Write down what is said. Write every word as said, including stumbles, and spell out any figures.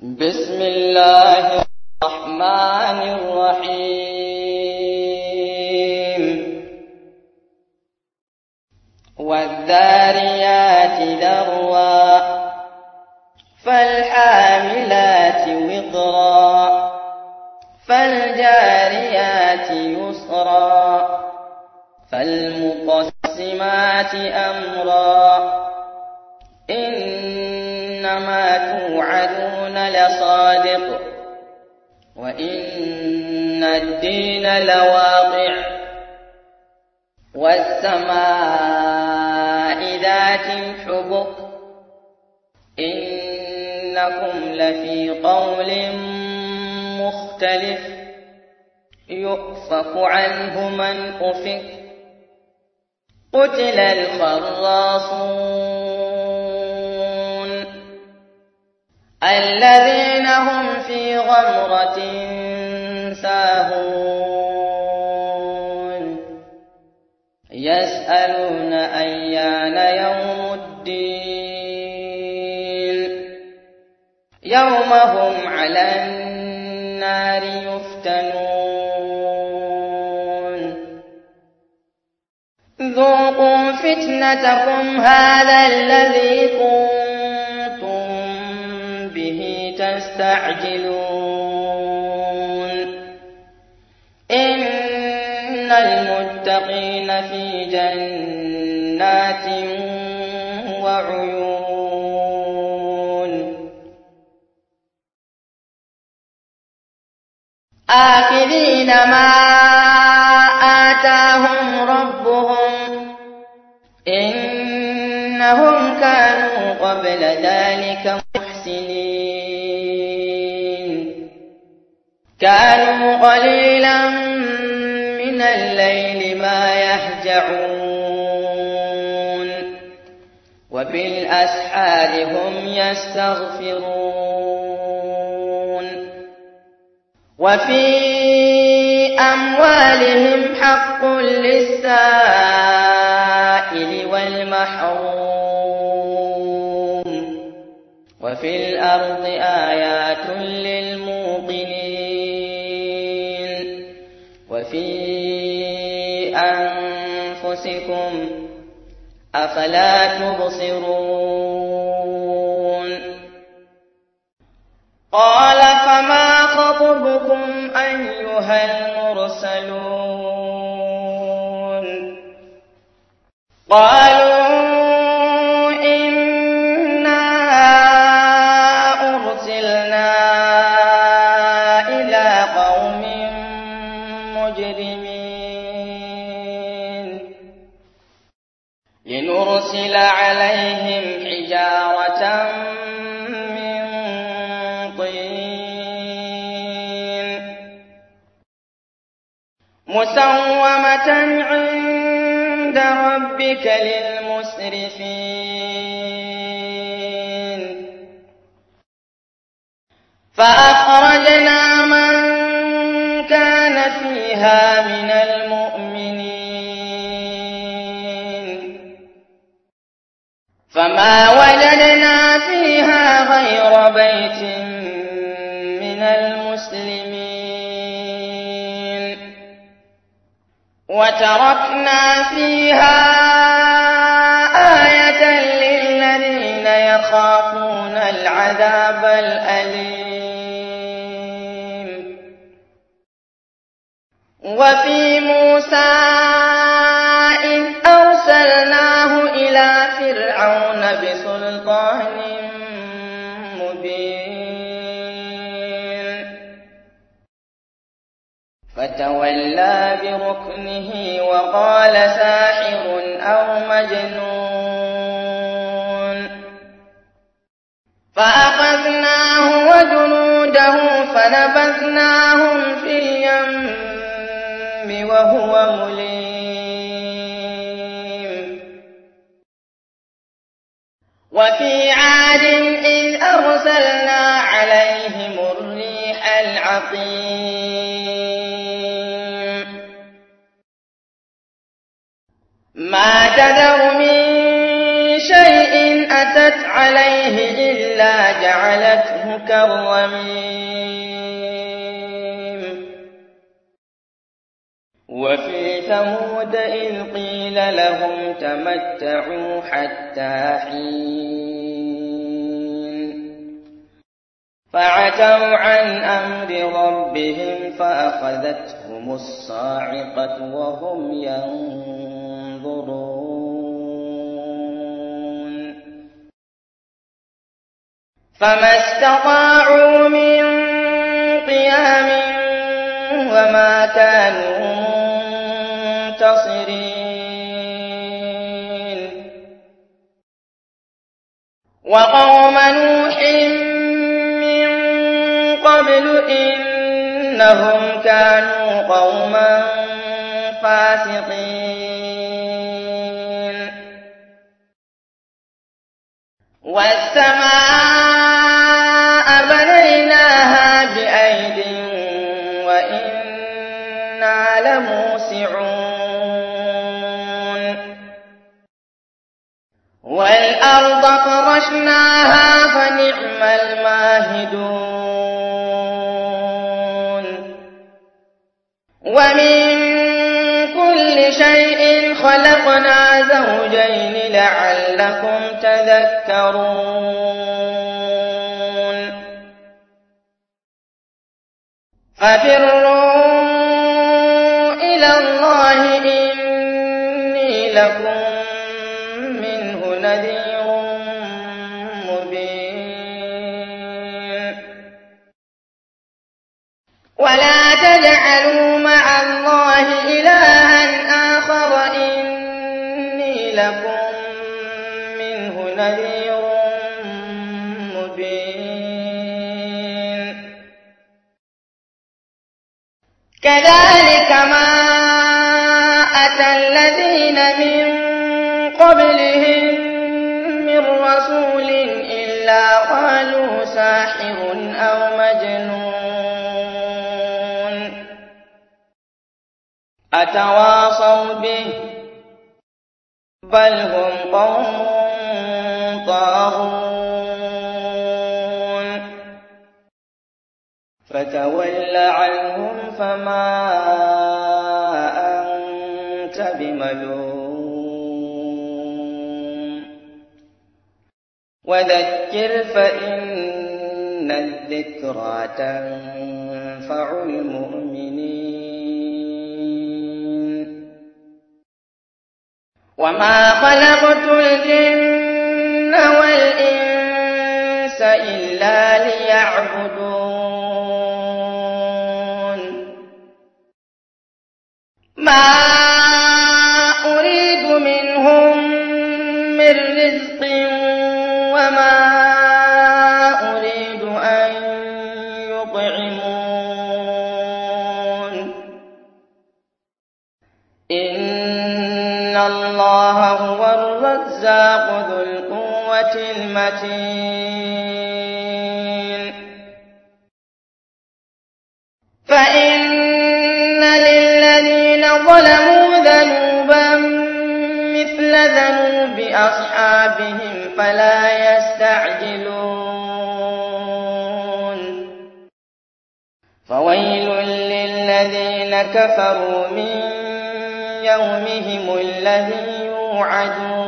بسم الله الرحمن الرحيم والذاريات ذروا فالحاملات وقرا فالجاريات يسرا فالمقسمات أمرا إنما توعدون لصادق وإن الدين لواقع والسماء ذات الحبك إنكم لفي قول مختلف يؤفك عنه من أفك قتل الخراصون الذين هم في غمرة ساهون يسألون أيان يوم الدين يوم هم على النار يفتنون ذوقوا فتنتكم هذا الذي كنتم به تستعجلون إن المتقين في جنات وعيون آخذين ما آتاهم ربهم إنهم كانوا قبل ذلك محسنين كانوا قليلا من الليل ما يهجعون وبالأسحار هم يستغفرون وفي أموالهم حق للسائل والمحروم وفي الأرض آيات للموقنين وفي أنفسكم أفلا تبصرون قال فما خطبكم أيها المرسلون قالوا إنا أرسلنا إلى قوم مجرمين لنرسل عليهم حجارة من طين مسومة عند ربك للمسرفين فأخرجنا من كان فيها من المؤمنين فما وجدنا فيها غير بيت من المسلمين وتركنا فيها آية للذين يخافون العذاب الأليم وفي موسى إذ أرسلناه إلى فرعون بسلطان مبين فتولى بركنه وقال ساحر أو مجنون فأخذناه وجنوده فنبذناهم في اليم وهو مليم وفي عاد إذ أرسلنا عليهم الريح العقيم ما تذر من شيء مست عليه إلا جعلته كالرميم وفي ثمود إذ قيل لهم تمتعوا حتى حين فعتوا عن أمر ربهم فأخذتهم الصاعقة وهم ينظرون فما استطاعوا من قيام وما كانوا منتصرين وقوم نوح من قبل إنهم كانوا قوما فاسقين والسماء بنيناها بأيد وإنا لموسعون والأرض فرشناها فنعم الماهدون ومن كل شيء خلقنا زوجين لعلكم تذكرون ففروا إلى الله إني لكم منه نذير مبين ولا تجعلوا مع الله إلها آخر إني لكم منه نذير مبين كذلك ما أتى الذين من قبلهم من رسول إلا قالوا ساحر أو مجنون أتواصوا به بل هم قوم طاغون فتول عنهم فما أنت بملوم وذكر فإن الذكرى تنفع المؤمنين وما خلقت الجن والإنس إلا ليعبدون ما أريد منهم من رزق وما أريد أن يطعمون إن الله هو الرزاق ذو القوة المتين فإن للذين ظلموا ذنوبا مثل ذنوب أصحابهم فلا يستعجلون فويل للذين كفروا من يومهم الذي يوعدون